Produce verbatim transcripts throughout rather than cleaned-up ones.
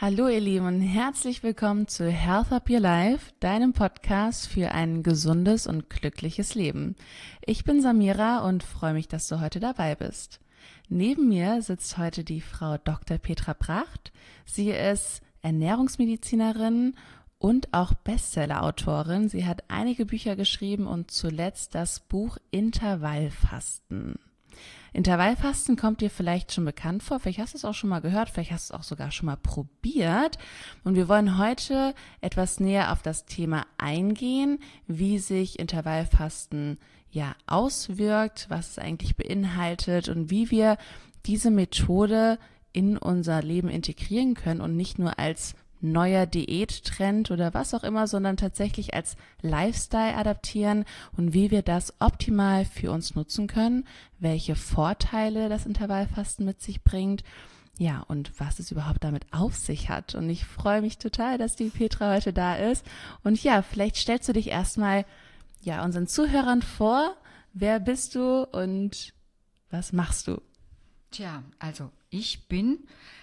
Hallo ihr Lieben und herzlich willkommen zu Health Up Your Life, deinem Podcast für ein gesundes und glückliches Leben. Ich bin Samira und freue mich, dass du heute dabei bist. Neben mir sitzt heute die Frau Doktor Petra Bracht. Sie ist Ernährungsmedizinerin und auch Bestseller-Autorin. Sie hat einige Bücher geschrieben und zuletzt das Buch Intervallfasten. Intervallfasten kommt dir vielleicht schon bekannt vor, vielleicht hast du es auch schon mal gehört, vielleicht hast du es auch sogar schon mal probiert. Und wir wollen heute etwas näher auf das Thema eingehen, wie sich Intervallfasten ja auswirkt, was es eigentlich beinhaltet und wie wir diese Methode in unser Leben integrieren können und nicht nur als neuer Diättrend oder was auch immer, sondern tatsächlich als Lifestyle adaptieren und wie wir das optimal für uns nutzen können, welche Vorteile das Intervallfasten mit sich bringt, ja, und was es überhaupt damit auf sich hat. Und ich freue mich total, dass die Petra heute da ist. Und ja, vielleicht stellst du dich erstmal ja unseren Zuhörern vor. Wer bist du und was machst du? Tja, also ich bin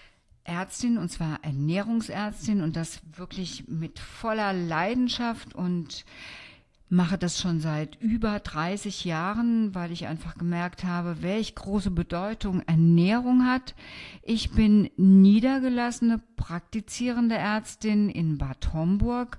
Ärztin, und zwar Ernährungsärztin, und das wirklich mit voller Leidenschaft, und mache das schon seit über dreißig Jahren, weil ich einfach gemerkt habe, welche große Bedeutung Ernährung hat. Ich bin niedergelassene, praktizierende Ärztin in Bad Homburg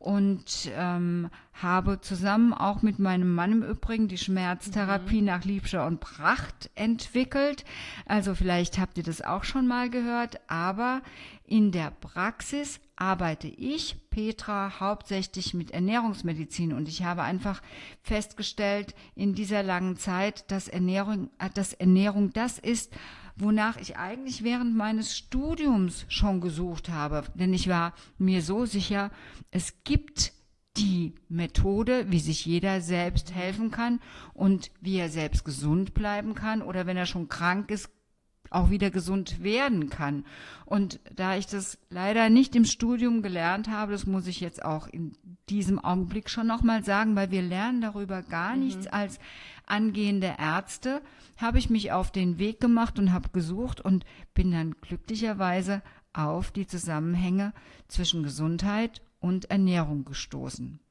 und ähm, habe zusammen auch mit meinem Mann im Übrigen die Schmerztherapie mhm. nach Liebscher und Bracht entwickelt. Also vielleicht habt ihr das auch schon mal gehört, aber in der Praxis arbeite ich, Petra, hauptsächlich mit Ernährungsmedizin, und ich habe einfach festgestellt in dieser langen Zeit, dass Ernährung, dass Ernährung das ist, wonach ich eigentlich während meines Studiums schon gesucht habe. Denn ich war mir so sicher, es gibt die Methode, wie sich jeder selbst helfen kann und wie er selbst gesund bleiben kann oder wenn er schon krank ist, auch wieder gesund werden kann. Und da ich das leider nicht im Studium gelernt habe, das muss ich jetzt auch in diesem Augenblick schon nochmal sagen, weil wir lernen darüber gar mhm. nichts als angehende Ärzte, habe ich mich auf den Weg gemacht und habe gesucht und bin dann glücklicherweise auf die Zusammenhänge zwischen Gesundheit und Ernährung gestoßen.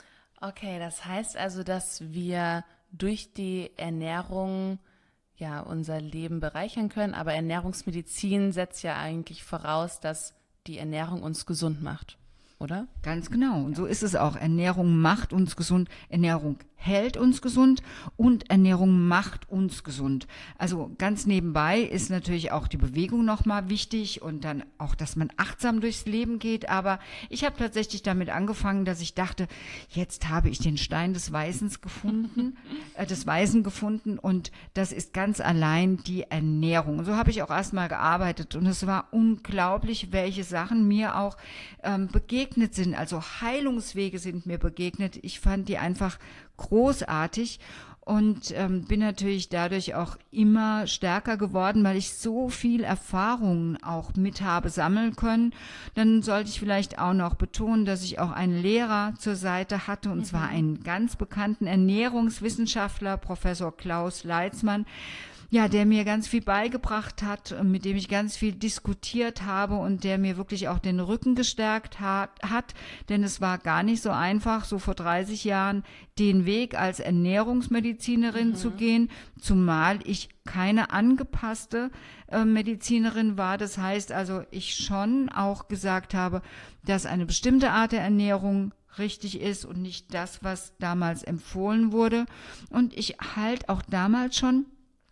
Okay, das heißt also, dass wir durch die Ernährung ja unser Leben bereichern können, aber Ernährungsmedizin setzt ja eigentlich voraus, dass die Ernährung uns gesund macht, oder? Ganz genau. Und so ist es auch. Ernährung macht uns gesund, Ernährung hält uns gesund und Ernährung macht uns gesund. Also ganz nebenbei ist natürlich auch die Bewegung nochmal wichtig und dann auch, dass man achtsam durchs Leben geht. Aber ich habe tatsächlich damit angefangen, dass ich dachte, jetzt habe ich den Stein des Weisens gefunden, äh, des Weisen gefunden, und das ist ganz allein die Ernährung. Und so habe ich auch erstmal gearbeitet, und es war unglaublich, welche Sachen mir auch ähm, begegnet sind. Also Heilungswege sind mir begegnet. Ich fand die einfach großartig und ähm, bin natürlich dadurch auch immer stärker geworden, weil ich so viel Erfahrungen auch mit habe sammeln können. Dann sollte ich vielleicht auch noch betonen, dass ich auch einen Lehrer zur Seite hatte, und mhm. zwar einen ganz bekannten Ernährungswissenschaftler, Professor Klaus Leitzmann, ja, der mir ganz viel beigebracht hat, mit dem ich ganz viel diskutiert habe und der mir wirklich auch den Rücken gestärkt hat, hat, denn es war gar nicht so einfach, so vor dreißig Jahren den Weg als Ernährungsmedizinerin mhm. zu gehen, zumal ich keine angepasste äh, Medizinerin war. Das heißt also, ich schon auch gesagt habe, dass eine bestimmte Art der Ernährung richtig ist und nicht das, was damals empfohlen wurde. Und ich halt auch damals schon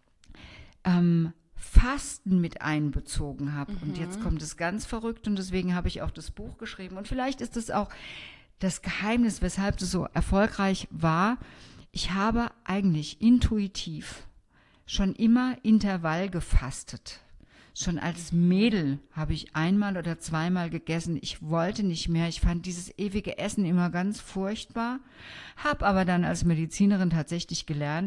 Ähm, Fasten mit einbezogen habe. Mhm. Und jetzt kommt es ganz verrückt, und deswegen habe ich auch das Buch geschrieben. Und vielleicht ist es auch das Geheimnis, weshalb es so erfolgreich war. Ich habe eigentlich intuitiv schon immer Intervall gefastet. Schon als Mädel habe ich einmal oder zweimal gegessen. Ich wollte nicht mehr. Ich fand dieses ewige Essen immer ganz furchtbar. Habe aber dann als Medizinerin tatsächlich gelernt,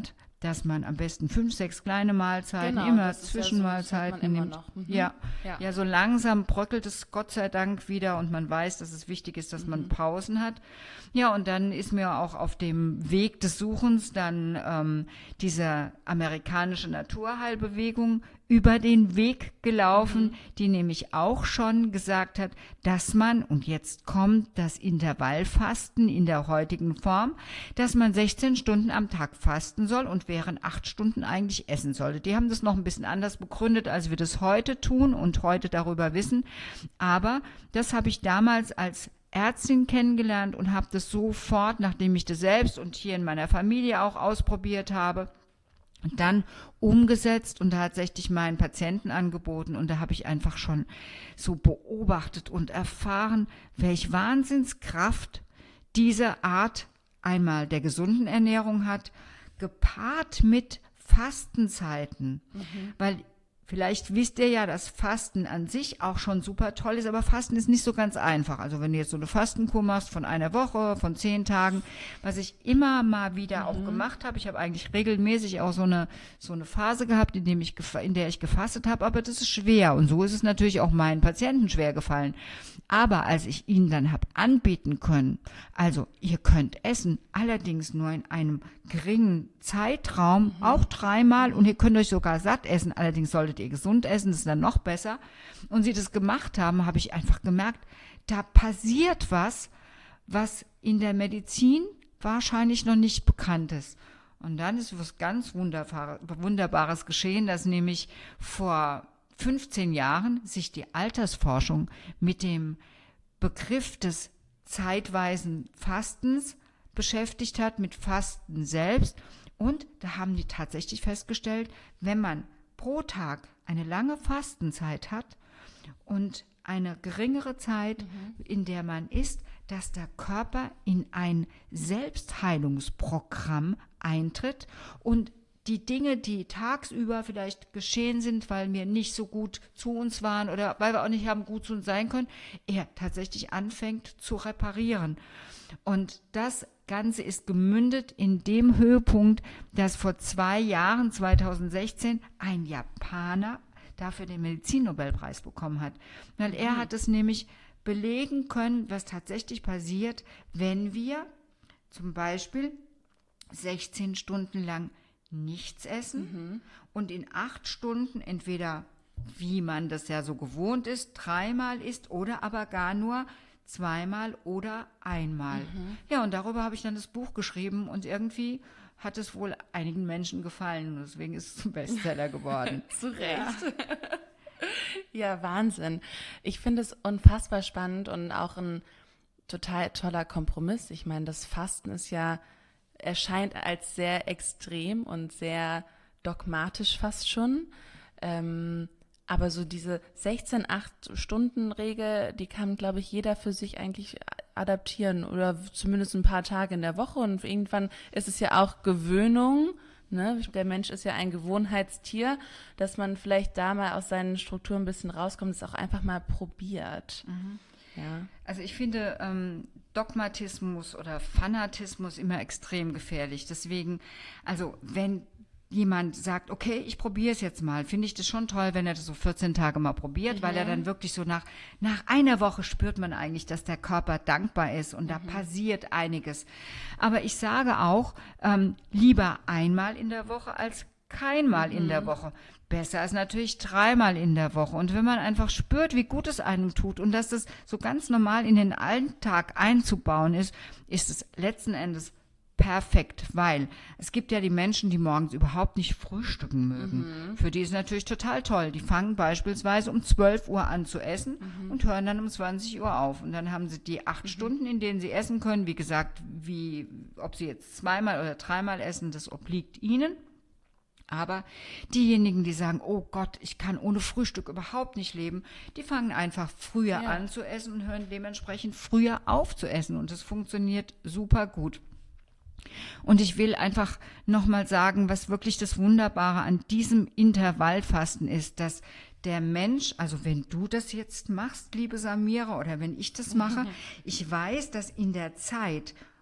dass man am besten fünf, sechs kleine Mahlzeiten, Genau, immer das ist ja so, Zwischenmahlzeiten das hat man immer nimmt. noch. Mhm. Ja. Ja. ja, so langsam bröckelt es Gott sei Dank wieder und man weiß, dass es wichtig ist, dass Mhm. man Pausen hat. Ja, und dann ist mir auch auf dem Weg des Suchens dann ähm, diese amerikanische Naturheilbewegung über den Weg gelaufen, Mhm. die nämlich auch schon gesagt hat, dass man, und jetzt kommt das Intervallfasten in der heutigen Form, dass man sechzehn Stunden am Tag fasten soll und während acht Stunden eigentlich essen sollte. Die haben das noch ein bisschen anders begründet, als wir das heute tun und heute darüber wissen. Aber das habe ich damals als Ärztin kennengelernt und habe das sofort, nachdem ich das selbst und hier in meiner Familie auch ausprobiert habe, und dann umgesetzt und tatsächlich meinen Patienten angeboten. Und da habe ich einfach schon so beobachtet und erfahren, welche Wahnsinnskraft diese Art einmal der gesunden Ernährung hat, gepaart mit Fastenzeiten. Mhm. Weil vielleicht wisst ihr ja, dass Fasten an sich auch schon super toll ist, aber Fasten ist nicht so ganz einfach. Also wenn du jetzt so eine Fastenkur machst von einer Woche, von zehn Tagen, was ich immer mal wieder mhm. auch gemacht habe, ich habe eigentlich regelmäßig auch so eine so eine Phase gehabt, in, dem ich, in der ich gefastet habe, aber das ist schwer und so ist es natürlich auch meinen Patienten schwer gefallen. Aber als ich ihnen dann habe anbieten können, also ihr könnt essen, allerdings nur in einem geringen Zeitraum, mhm. auch dreimal und ihr könnt euch sogar satt essen, allerdings solltet ihr gesund essen, das ist dann noch besser. Und sie das gemacht haben, habe ich einfach gemerkt, da passiert was, was in der Medizin wahrscheinlich noch nicht bekannt ist. Und dann ist was ganz Wunderbar- Wunderbares geschehen, dass nämlich vor fünfzehn Jahren sich die Altersforschung mit dem Begriff des zeitweisen Fastens beschäftigt hat, mit Fasten selbst. Und da haben die tatsächlich festgestellt, wenn man pro Tag eine lange Fastenzeit hat und eine geringere Zeit, mhm. in der man isst, dass der Körper in ein Selbstheilungsprogramm eintritt und die Dinge, die tagsüber vielleicht geschehen sind, weil wir nicht so gut zu uns waren oder weil wir auch nicht haben gut zu uns sein können, er tatsächlich anfängt zu reparieren. Und das Ganze ist gemündet in dem Höhepunkt, dass vor zwei Jahren, zweitausendsechzehn, ein Japaner dafür den Medizinnobelpreis bekommen hat. Weil er hat es nämlich belegen können, was tatsächlich passiert, wenn wir zum Beispiel sechzehn Stunden lang nichts essen mhm. und in acht Stunden entweder, wie man das ja so gewohnt ist, dreimal isst oder aber gar nur zweimal oder einmal. Mhm. Ja, und darüber habe ich dann das Buch geschrieben und irgendwie hat es wohl einigen Menschen gefallen und deswegen ist es zum Bestseller geworden. Zu Recht. Ja. Ja, Wahnsinn. Ich finde es unfassbar spannend und auch ein total toller Kompromiss. Ich meine, das Fasten ist ja erscheint als sehr extrem und sehr dogmatisch fast schon. Ähm, aber so diese sechzehn acht Stunden Regel, die kann, glaube ich, jeder für sich eigentlich adaptieren oder zumindest ein paar Tage in der Woche. Und irgendwann ist es ja auch Gewöhnung. Ne? Der Mensch ist ja ein Gewohnheitstier, dass man vielleicht da mal aus seinen Strukturen ein bisschen rauskommt, es auch einfach mal probiert. Mhm. Ja. Also ich finde ähm, Dogmatismus oder Fanatismus immer extrem gefährlich. Deswegen, also wenn jemand sagt, okay, ich probiere es jetzt mal, finde ich das schon toll, wenn er das so vierzehn Tage mal probiert, mhm. weil er dann wirklich so nach, nach einer Woche spürt man eigentlich, dass der Körper dankbar ist und mhm. da passiert einiges. Aber ich sage auch, ähm, lieber einmal in der Woche als keinmal mhm. in der Woche. Besser ist natürlich dreimal in der Woche. Und wenn man einfach spürt, wie gut es einem tut und dass das so ganz normal in den Alltag einzubauen ist, ist es letzten Endes perfekt, weil es gibt ja die Menschen, die morgens überhaupt nicht frühstücken mögen. Mhm. Für die ist es natürlich total toll. Die fangen beispielsweise um zwölf Uhr an zu essen mhm. und hören dann um zwanzig Uhr auf. Und dann haben sie die acht mhm. Stunden, in denen sie essen können. Wie gesagt, wie, ob sie jetzt zweimal oder dreimal essen, das obliegt ihnen. Aber diejenigen, die sagen, oh Gott, ich kann ohne Frühstück überhaupt nicht leben, die fangen einfach früher ja. an zu essen und hören dementsprechend früher auf zu essen. Und das funktioniert super gut. Und ich will einfach nochmal sagen, was wirklich das Wunderbare an diesem Intervallfasten ist, dass der Mensch, also wenn du das jetzt machst, liebe Samira, oder wenn ich das mache, ich weiß, dass in der Zeit,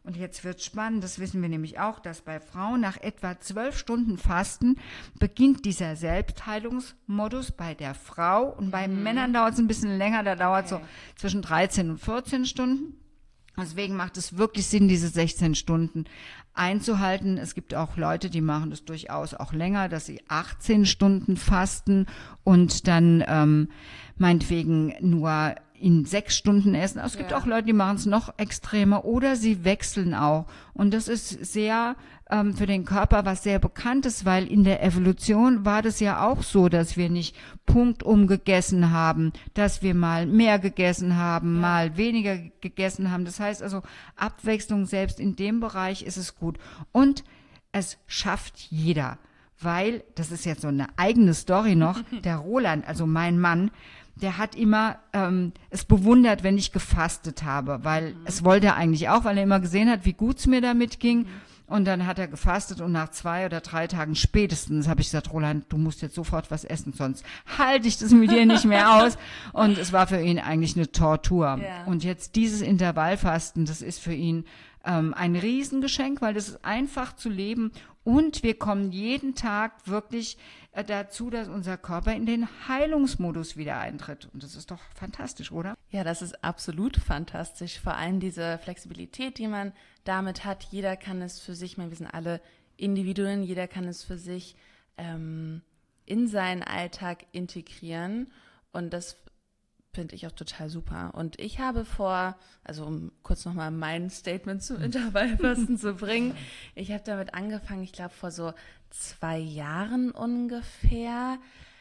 Und jetzt wird spannend, das wissen wir nämlich auch, dass bei Frauen nach etwa zwölf Stunden Fasten beginnt dieser Selbstheilungsmodus bei der Frau. Und bei mhm. Männern dauert es ein bisschen länger, da dauert es okay. so zwischen dreizehn und vierzehn Stunden. Deswegen macht es wirklich Sinn, diese sechzehn Stunden einzuhalten. Es gibt auch Leute, die machen das durchaus auch länger, dass sie achtzehn Stunden fasten und dann ähm, meinetwegen nur in sechs Stunden essen. Es gibt ja. auch Leute, die machen es noch extremer oder sie wechseln auch. Und das ist sehr ähm, für den Körper was sehr Bekanntes, weil in der Evolution war das ja auch so, dass wir nicht punktum gegessen haben, dass wir mal mehr gegessen haben, ja. mal weniger gegessen haben. Das heißt also, Abwechslung selbst in dem Bereich ist es gut. Und es schafft jeder, weil, das ist jetzt so eine eigene Story noch, der Roland, also mein Mann, der hat immer ähm, es bewundert, wenn ich gefastet habe, weil mhm. es wollte er eigentlich auch, weil er immer gesehen hat, wie gut es mir damit ging. Mhm. Und dann hat er gefastet und nach zwei oder drei Tagen spätestens habe ich gesagt, Roland, du musst jetzt sofort was essen, sonst halte ich das mit dir nicht mehr aus. Und es war für ihn eigentlich eine Tortur. Ja. Und jetzt dieses Intervallfasten, das ist für ihn ähm, ein Riesengeschenk, weil das ist einfach zu leben. Und wir kommen jeden Tag wirklich äh, dazu, dass unser Körper in den Heilungsmodus wieder eintritt. Und das ist doch fantastisch, oder? Ja, das ist absolut fantastisch. Vor allem diese Flexibilität, die man damit hat. Jeder kann es für sich, wir sind alle Individuen, jeder kann es für sich ähm, in seinen Alltag integrieren. Und das finde ich auch total super. Und ich habe vor, also um kurz nochmal mein Statement zum Intervallfasten zu bringen, ich habe damit angefangen, ich glaube vor so zwei Jahren ungefähr,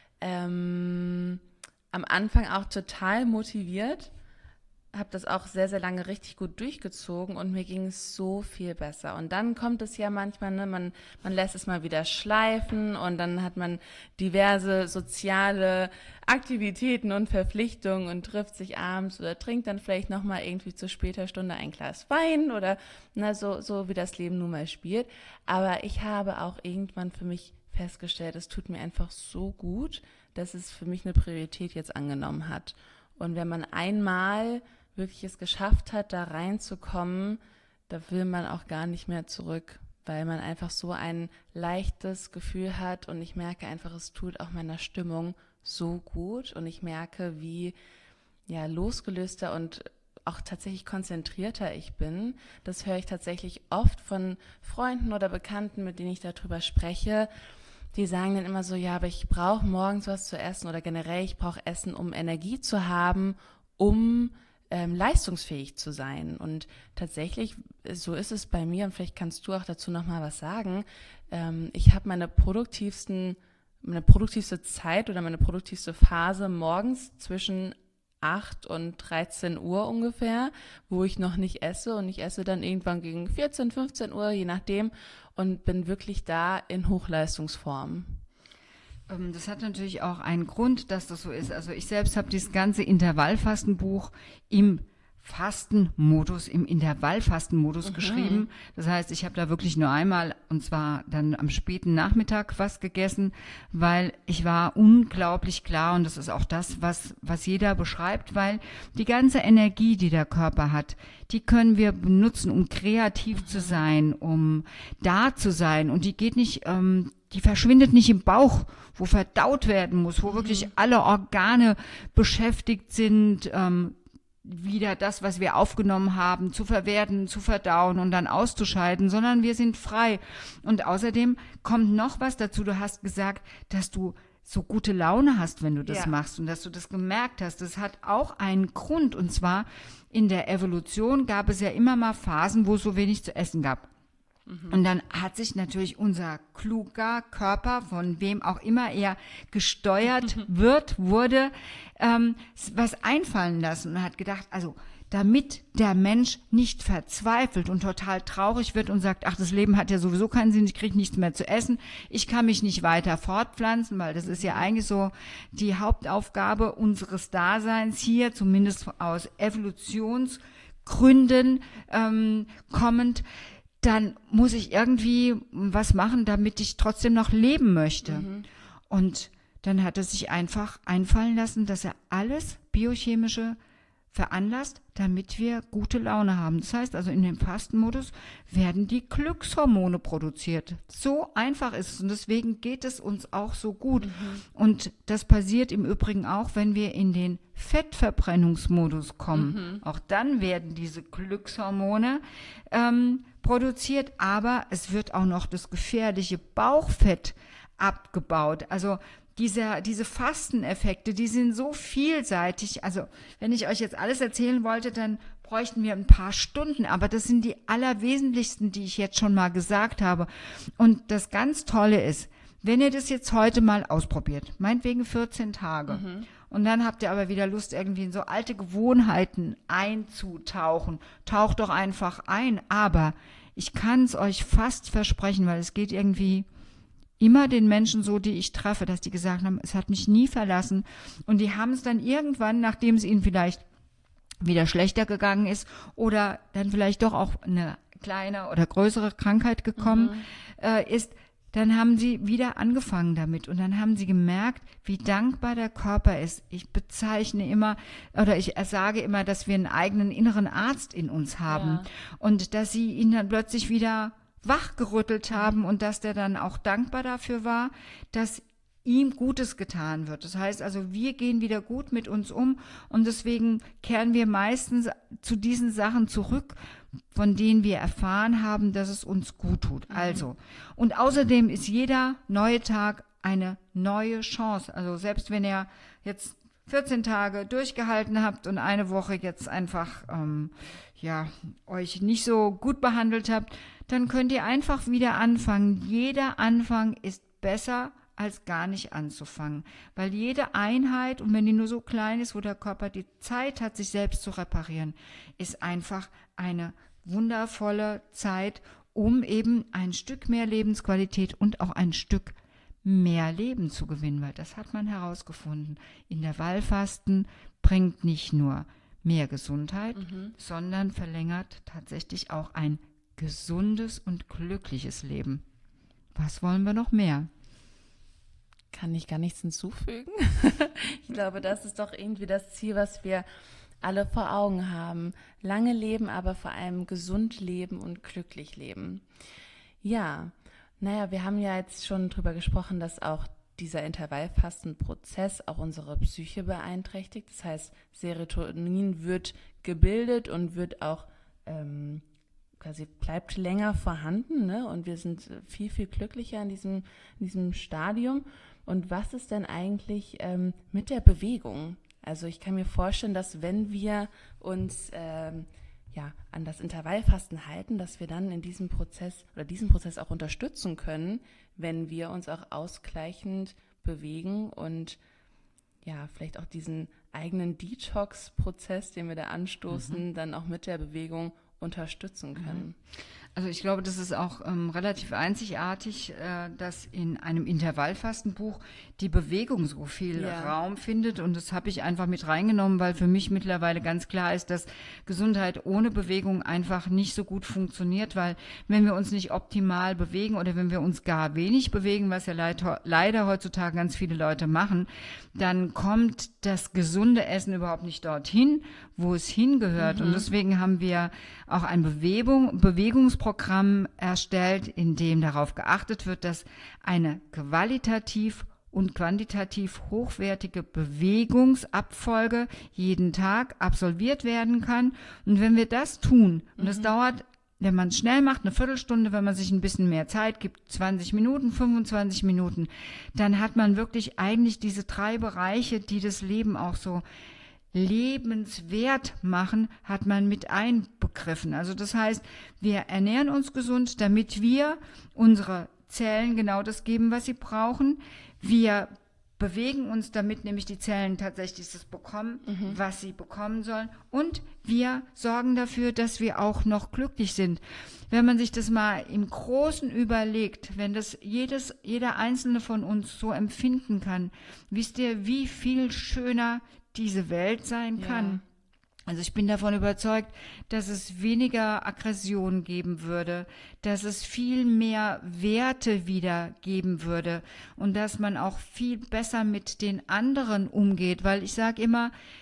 ähm, am Anfang auch total motiviert, habe das auch sehr, sehr lange richtig gut durchgezogen und mir ging es so viel besser. Und dann kommt es ja manchmal, ne, man, man lässt es mal wieder schleifen und dann hat man diverse soziale Aktivitäten und Verpflichtungen und trifft sich abends oder trinkt dann vielleicht nochmal irgendwie zu später Stunde ein Glas Wein oder na, so, so wie das Leben nun mal spielt. Aber ich habe auch irgendwann für mich festgestellt, es tut mir einfach so gut, dass es für mich eine Priorität jetzt angenommen hat. Und wenn man einmal wirklich es geschafft hat, da reinzukommen, da will man auch gar nicht mehr zurück, weil man einfach so ein leichtes Gefühl hat und ich merke einfach, es tut auch meiner Stimmung so gut und ich merke, wie ja losgelöster und auch tatsächlich konzentrierter ich bin. Das höre ich tatsächlich oft von Freunden oder Bekannten, mit denen ich darüber spreche. Die sagen dann immer so, ja, aber ich brauche morgens was zu essen oder generell, ich brauche Essen, um Energie zu haben, um ähm, leistungsfähig zu sein. Und tatsächlich, so ist es bei mir und vielleicht kannst du auch dazu nochmal was sagen. Ähm, ich habe meine produktivsten, meine produktivste Zeit oder meine produktivste Phase morgens zwischen acht und dreizehn Uhr ungefähr, wo ich noch nicht esse und ich esse dann irgendwann gegen vierzehn, fünfzehn Uhr, je nachdem und bin wirklich da in Hochleistungsform. Das hat natürlich auch einen Grund, dass das so ist. Also ich selbst habe dieses ganze Intervallfastenbuch im Fastenmodus, im Intervallfastenmodus mhm. geschrieben. Das heißt, ich habe da wirklich nur einmal, und zwar dann am späten Nachmittag was gegessen, weil ich war unglaublich klar, und das ist auch das, was, was jeder beschreibt, weil die ganze Energie, die der Körper hat, die können wir benutzen, um kreativ mhm. zu sein, um da zu sein. Und die geht nicht, ähm, die verschwindet nicht im Bauch, wo verdaut werden muss, wo mhm. wirklich alle Organe beschäftigt sind, ähm, wieder das, was wir aufgenommen haben, zu verwerten, zu verdauen und dann auszuscheiden, sondern wir sind frei. Und außerdem kommt noch was dazu. Du hast gesagt, dass du so gute Laune hast, wenn du das ja. machst und dass du das gemerkt hast. Das hat auch einen Grund. Und zwar in der Evolution gab es ja immer mal Phasen, wo es so wenig zu essen gab. Und dann hat sich natürlich unser kluger Körper, von wem auch immer er gesteuert wird, wurde, ähm, was einfallen lassen und hat gedacht, also damit der Mensch nicht verzweifelt und total traurig wird und sagt, ach, das Leben hat ja sowieso keinen Sinn, ich kriege nichts mehr zu essen, ich kann mich nicht weiter fortpflanzen, weil das ist ja eigentlich so die Hauptaufgabe unseres Daseins hier, zumindest aus Evolutionsgründen ähm, kommend, dann muss ich irgendwie was machen, damit ich trotzdem noch leben möchte. Mhm. Und dann hat er sich einfach einfallen lassen, dass er alles biochemische veranlasst, damit wir gute Laune haben. Das heißt also, in dem Fastenmodus werden die Glückshormone produziert. So einfach ist es und deswegen geht es uns auch so gut. Mhm. Und das passiert im Übrigen auch, wenn wir in den Fettverbrennungsmodus kommen. Mhm. Auch dann werden diese Glückshormone ähm, produziert, aber es wird auch noch das gefährliche Bauchfett abgebaut. Also Diese, diese Fasteneffekte, die sind so vielseitig. Also wenn ich euch jetzt alles erzählen wollte, dann bräuchten wir ein paar Stunden. Aber das sind die allerwesentlichsten, die ich jetzt schon mal gesagt habe. Und das ganz Tolle ist, wenn ihr das jetzt heute mal ausprobiert, meinetwegen vierzehn Tage, mhm. und dann habt ihr aber wieder Lust, irgendwie in so alte Gewohnheiten einzutauchen, taucht doch einfach ein. Aber ich kann es euch fast versprechen, weil es geht irgendwie immer den Menschen so, die ich treffe, dass die gesagt haben, es hat mich nie verlassen. Und die haben es dann irgendwann, nachdem es ihnen vielleicht wieder schlechter gegangen ist oder dann vielleicht doch auch eine kleine oder größere Krankheit gekommen mhm. äh, ist, dann haben sie wieder angefangen damit. Und dann haben sie gemerkt, wie dankbar der Körper ist. Ich bezeichne immer oder ich sage immer, dass wir einen eigenen inneren Arzt in uns haben. Ja. Und dass sie ihn dann plötzlich wieder wachgerüttelt haben und dass der dann auch dankbar dafür war, dass ihm Gutes getan wird. Das heißt also, wir gehen wieder gut mit uns um und deswegen kehren wir meistens zu diesen Sachen zurück, von denen wir erfahren haben, dass es uns gut tut. Mhm. Also, und außerdem ist jeder neue Tag eine neue Chance. Also selbst wenn ihr jetzt vierzehn Tage durchgehalten habt und eine Woche jetzt einfach ähm, ja euch nicht so gut behandelt habt, dann könnt ihr einfach wieder anfangen. Jeder Anfang ist besser, als gar nicht anzufangen. Weil jede Einheit, und wenn die nur so klein ist, wo der Körper die Zeit hat, sich selbst zu reparieren, ist einfach eine wundervolle Zeit, um eben ein Stück mehr Lebensqualität und auch ein Stück mehr Leben zu gewinnen. Weil das hat man herausgefunden. Intervallfasten bringt nicht nur mehr Gesundheit, mhm. sondern verlängert tatsächlich auch ein gesundes und glückliches Leben. Was wollen wir noch mehr? Kann ich gar nichts hinzufügen. Ich glaube, das ist doch irgendwie das Ziel, was wir alle vor Augen haben. Lange leben, aber vor allem gesund leben und glücklich leben. Ja, naja, wir haben ja jetzt schon drüber gesprochen, dass auch dieser Intervallfastenprozess auch unsere Psyche beeinträchtigt. Das heißt, Serotonin wird gebildet und wird auch ähm, quasi bleibt länger vorhanden, ne? Und wir sind viel, viel glücklicher in diesem, in diesem Stadium. Und was ist denn eigentlich ähm, mit der Bewegung? Also ich kann mir vorstellen, dass wenn wir uns ähm, ja, an das Intervallfasten halten, dass wir dann in diesem Prozess oder diesen Prozess auch unterstützen können, wenn wir uns auch ausgleichend bewegen und ja, vielleicht auch diesen eigenen Detox-Prozess, den wir da anstoßen, mhm. dann auch mit der Bewegung unterstützen können. Also ich glaube, das ist auch ähm, relativ einzigartig, äh, dass in einem Intervallfastenbuch die Bewegung so viel ja. Raum findet und das habe ich einfach mit reingenommen, weil für mich mittlerweile ganz klar ist, dass Gesundheit ohne Bewegung einfach nicht so gut funktioniert, weil wenn wir uns nicht optimal bewegen oder wenn wir uns gar wenig bewegen, was ja leid, leider heutzutage ganz viele Leute machen, dann kommt das gesunde Essen überhaupt nicht dorthin, wo es hingehört. Mhm. Und deswegen haben wir auch ein Bewegung, Bewegungsprogramm erstellt, in dem darauf geachtet wird, dass eine qualitativ und quantitativ hochwertige Bewegungsabfolge jeden Tag absolviert werden kann. Und wenn wir das tun, und das mhm. dauert, wenn man es schnell macht, eine Viertelstunde, wenn man sich ein bisschen mehr Zeit gibt, zwanzig Minuten, fünfundzwanzig Minuten, dann hat man wirklich eigentlich diese drei Bereiche, die das Leben auch so lebenswert machen, hat man mit einbegriffen. Also das heißt, wir ernähren uns gesund, damit wir unsere Zellen genau das geben, was sie brauchen. Wir bewegen uns, damit nämlich die Zellen tatsächlich das bekommen, mhm. was sie bekommen sollen. Und wir sorgen dafür, dass wir auch noch glücklich sind. Wenn man sich das mal im Großen überlegt, wenn das jedes, jeder Einzelne von uns so empfinden kann, wisst ihr, wie viel schöner diese Welt sein kann. Ja. Also ich bin davon überzeugt, dass es weniger Aggression geben würde, dass es viel mehr Werte wieder geben würde und dass man auch viel besser mit den anderen umgeht, weil ich sage immer,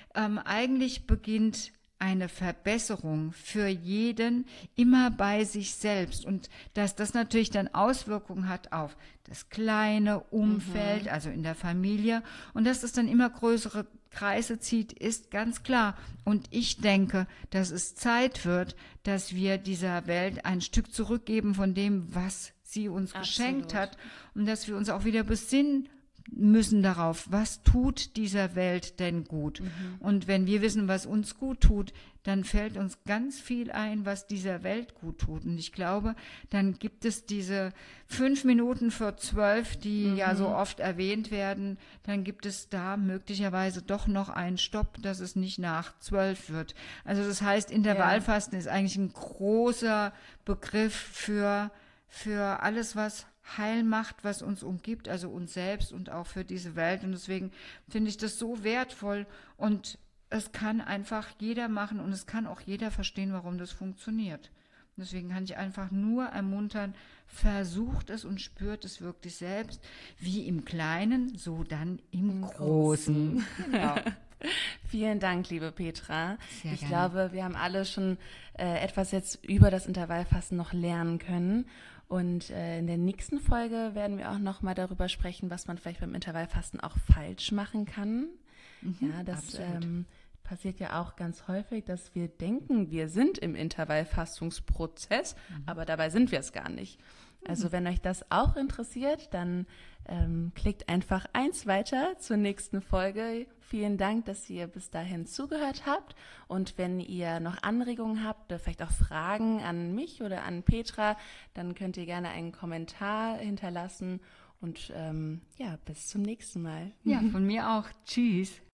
ähm, eigentlich beginnt eine Verbesserung für jeden immer bei sich selbst und dass das natürlich dann Auswirkungen hat auf das kleine Umfeld, mhm. also in der Familie und dass das dann immer größere Kreise zieht, ist ganz klar. Und ich denke, dass es Zeit wird, dass wir dieser Welt ein Stück zurückgeben von dem, was sie uns Absolut. geschenkt hat und dass wir uns auch wieder besinnen müssen darauf, was tut dieser Welt denn gut? Mhm. Und wenn wir wissen, was uns gut tut, dann fällt uns ganz viel ein, was dieser Welt gut tut. Und ich glaube, dann gibt es diese fünf Minuten vor zwölf, die mhm. ja so oft erwähnt werden, dann gibt es da möglicherweise doch noch einen Stopp, dass es nicht nach zwölf wird. Also das heißt, Intervallfasten ja. ist eigentlich ein großer Begriff für, für alles, was Heil macht, was uns umgibt, also uns selbst und auch für diese Welt. Und deswegen finde ich das so wertvoll und es kann einfach jeder machen und es kann auch jeder verstehen, warum das funktioniert. Und deswegen kann ich einfach nur ermuntern, versucht es und spürt es wirklich selbst, wie im Kleinen, so dann im, Im Großen. Großen. Genau. Vielen Dank, liebe Petra. Sehr ich gerne. glaube, wir haben alle schon äh, etwas jetzt über das Intervallfasten noch lernen können. Und äh, in der nächsten Folge werden wir auch noch mal darüber sprechen, was man vielleicht beim Intervallfasten auch falsch machen kann. Mhm, ja, das ähm, passiert ja auch ganz häufig, dass wir denken, wir sind im Intervallfastungsprozess, mhm. aber dabei sind wir es gar nicht. Also wenn euch das auch interessiert, dann ähm, klickt einfach eins weiter zur nächsten Folge. Vielen Dank, dass ihr bis dahin zugehört habt. Und wenn ihr noch Anregungen habt oder vielleicht auch Fragen an mich oder an Petra, dann könnt ihr gerne einen Kommentar hinterlassen. Und ähm, ja, bis zum nächsten Mal. Ja, von mir auch. Tschüss.